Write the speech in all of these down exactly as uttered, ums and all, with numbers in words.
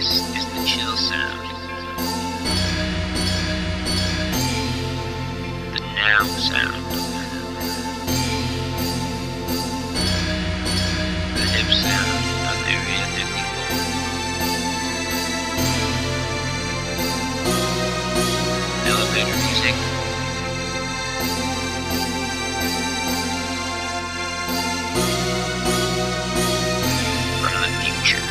This is the chill sound. The now sound. The hip sound of Area fifty-four. Elevator music. From the future.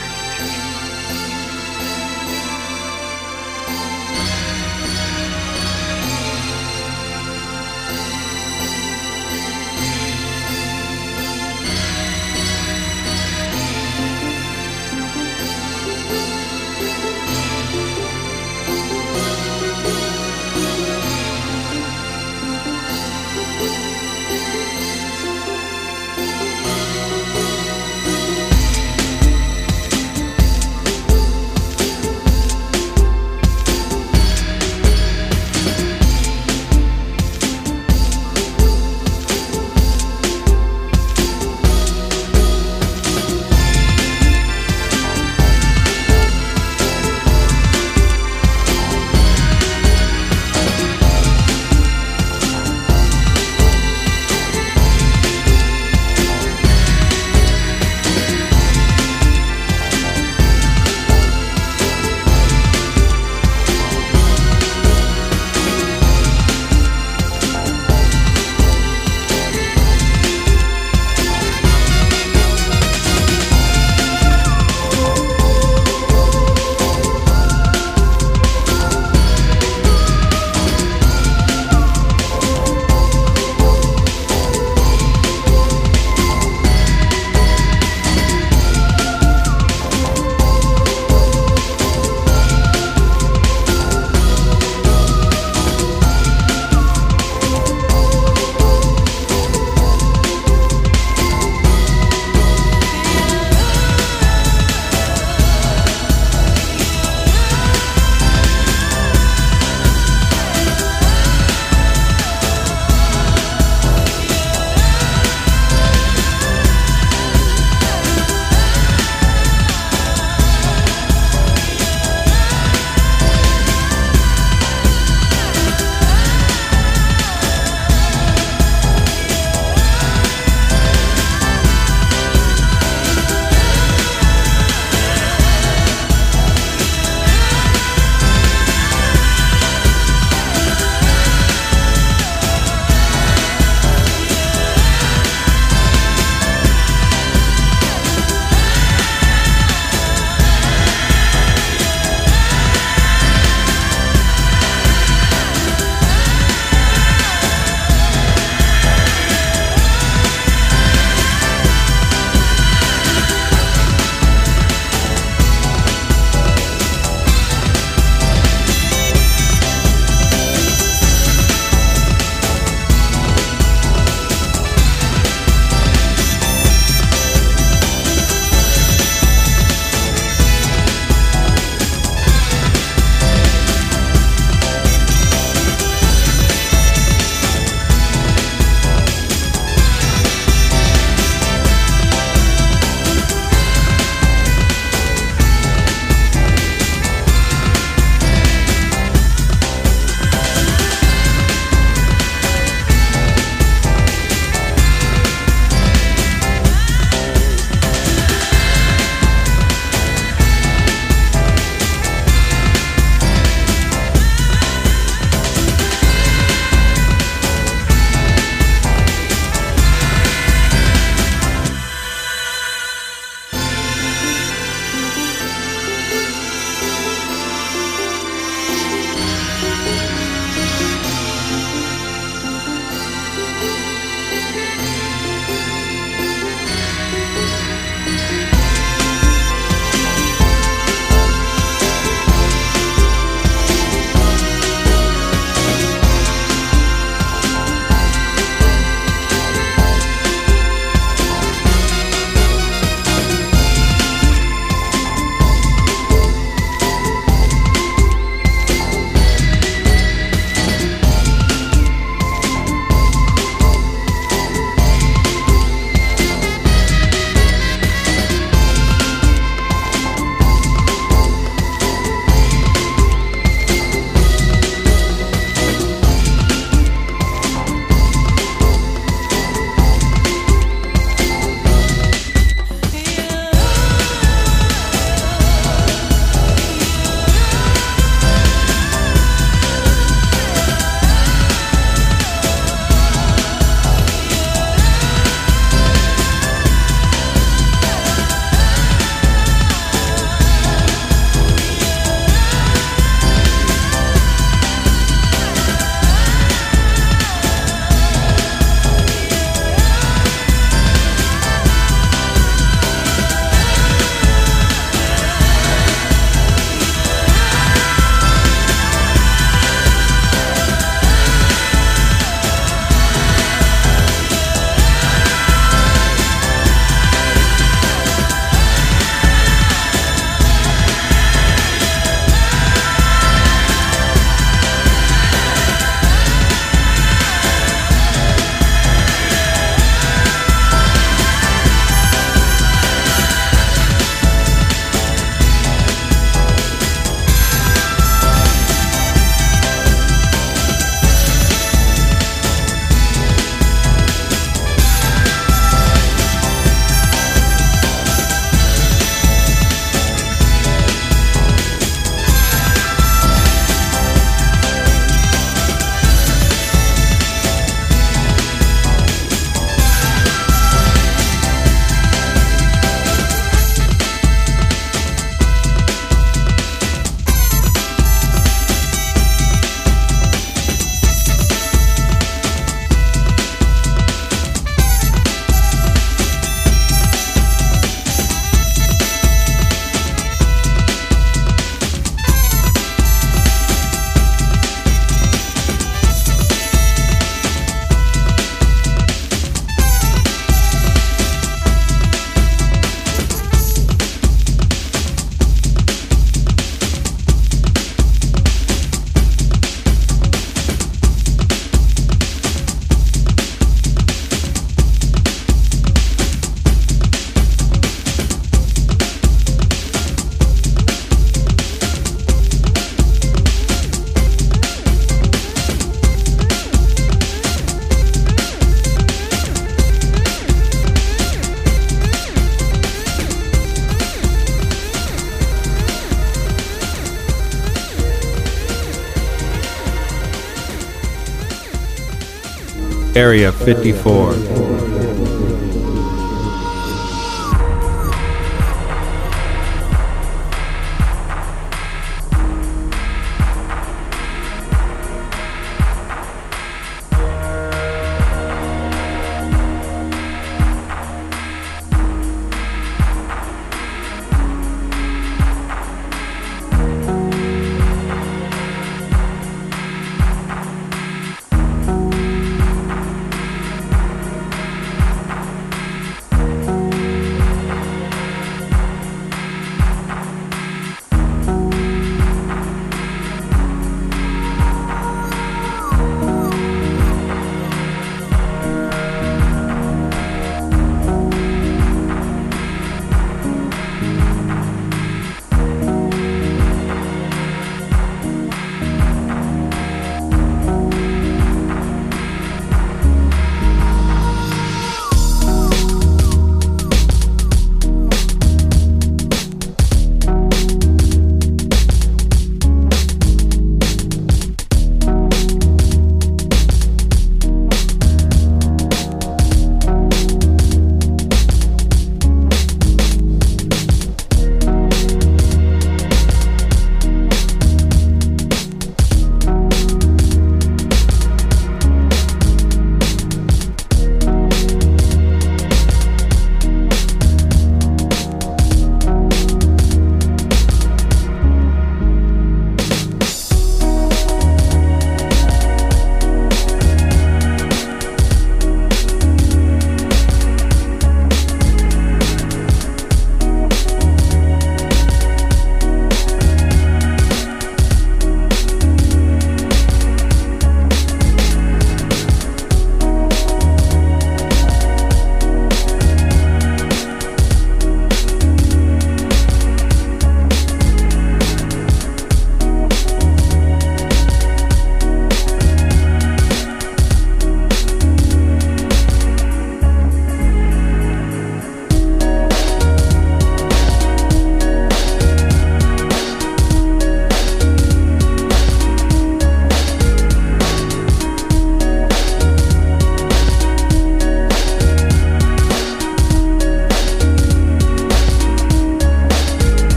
Area fifty-four.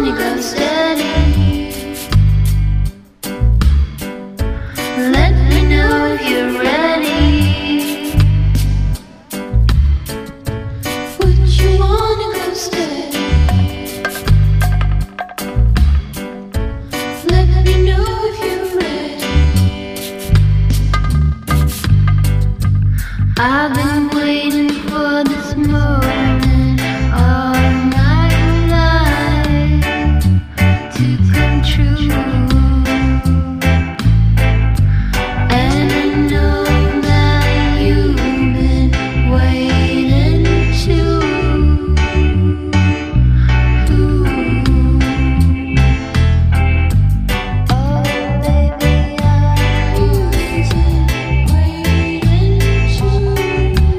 wanna go steady. Let me know if you're ready. Would you wanna go steady? Let me know if you're ready. I've been waiting for this moment all my life to come true. And I know that you've been waiting too. Oh baby, I've been waiting too.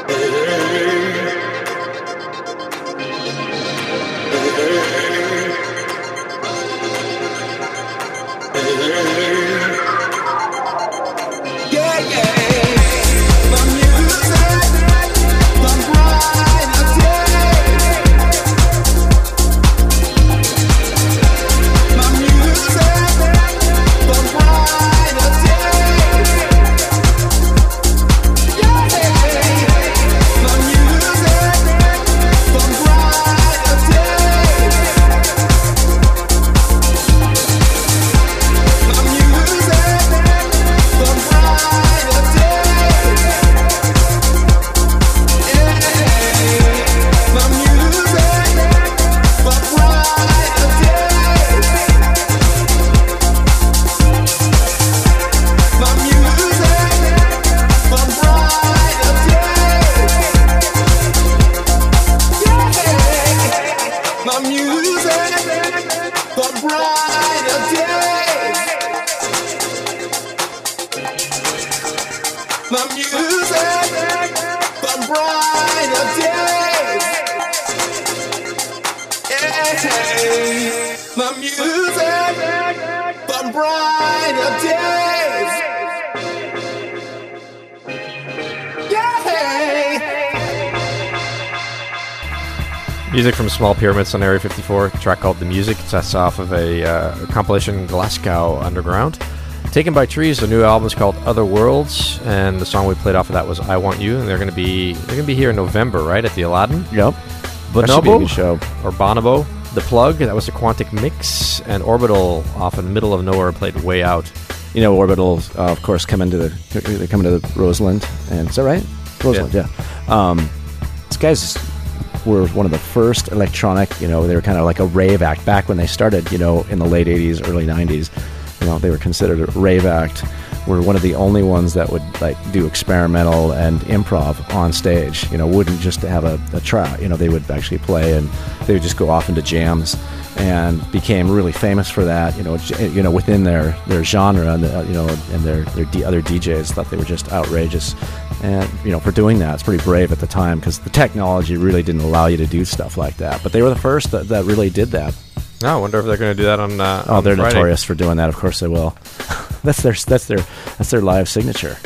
Music from Small Pyramids on Area fifty-four, a track called The Music. That's off of a uh, compilation, Glasgow Underground. Taken by Trees, the new album is called Other Worlds, and the song we played off of that was I Want You, and they're going to be they're going to be here in November, right, at the Aladdin? Yep. That should be a good show. Or Bonobo. The Plug, that was the Quantic Mix, and Orbital off in the middle of nowhere played Way Out. You know, Orbital, uh, of course, come into the they come into the Roseland, and is that right? Roseland, yeah. yeah. Um, these guys were one of the first electronic, you know, they were kind of like a rave act back when they started, you know, in the late eighties, early nineties. You know, they were considered a rave act. Were one of the only ones that would like do experimental and improv on stage. You know, wouldn't just have a, a track. You know, they would actually play and they would just go off into jams, and became really famous for that. You know, j- you know, within their, their genre, and the, you know, and their their D- other D Js thought they were just outrageous. And you know, for doing that, it's pretty brave at the time because the technology really didn't allow you to do stuff like that. But they were the first that, that really did that. Oh, I wonder if they're going to do that on. Uh, oh, on they're Friday. Notorious for doing that. Of course, they will. that's their that's their that's their live signature.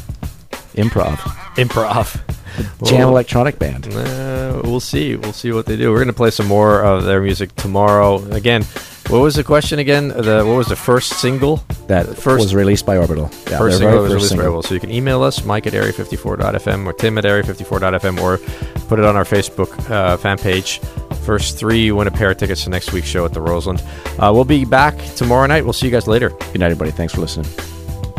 Improv, improv, jam well, electronic band. Uh, we'll see. We'll see what they do. We're going to play some more of their music tomorrow. Again, what was the question again? The what was the first single that first was released by Orbital? Yeah, first single was released by Orbital. So you can email us, Mike at area fifty-four dot f m or Tim at area fifty-four dot f m, or put it on our Facebook uh, fan page. First three win a pair of tickets to next week's show at the Roseland. Uh, we'll be back tomorrow night. We'll see you guys later. Good night, everybody. Thanks for listening.